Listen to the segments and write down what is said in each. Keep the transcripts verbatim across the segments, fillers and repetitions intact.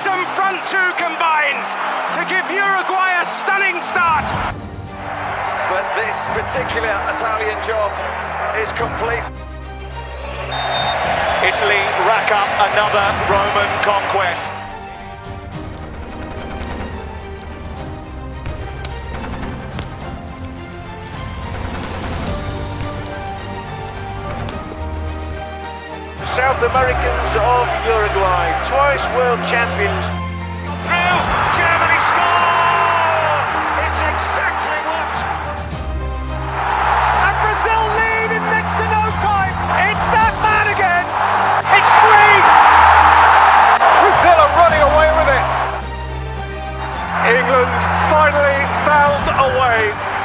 fearsome front two combines to give Uruguay a stunning start. But this particular Italian job is complete. Italy rack up another Roman conquest. South Americans of Uruguay, twice world champions. Through, Germany score! It's exactly what... And Brazil lead in next to no time. It's that man again. It's three. Brazil are running away with it. England finally found a way.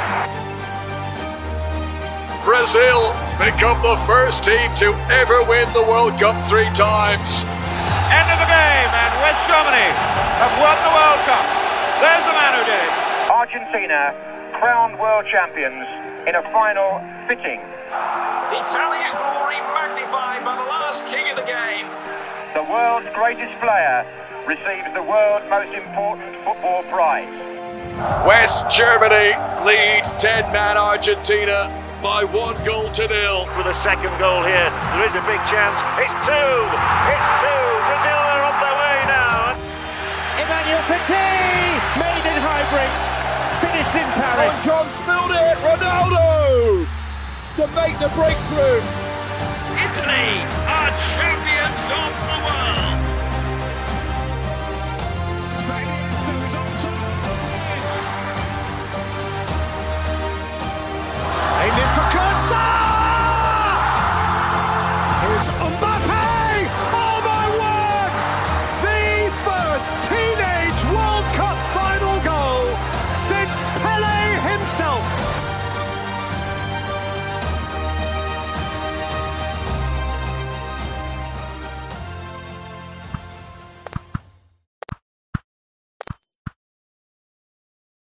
Brazil become the first team to ever win the World Cup three times. End of the game, and West Germany have won the World Cup. There's the man who did it. Argentina crowned world champions in a final fitting. Italian glory magnified by the last king of the game. The world's greatest player receives the world's most important football prize. West Germany lead ten-man Argentina by one goal to nil. With a second goal here, there is a big chance. It's two! It's two! Brazil are on their way now! Emmanuel Petit, made in Highbury, finished in Paris. Oh, John spilled it! Ronaldo! To make the breakthrough! Italy are champions of the world.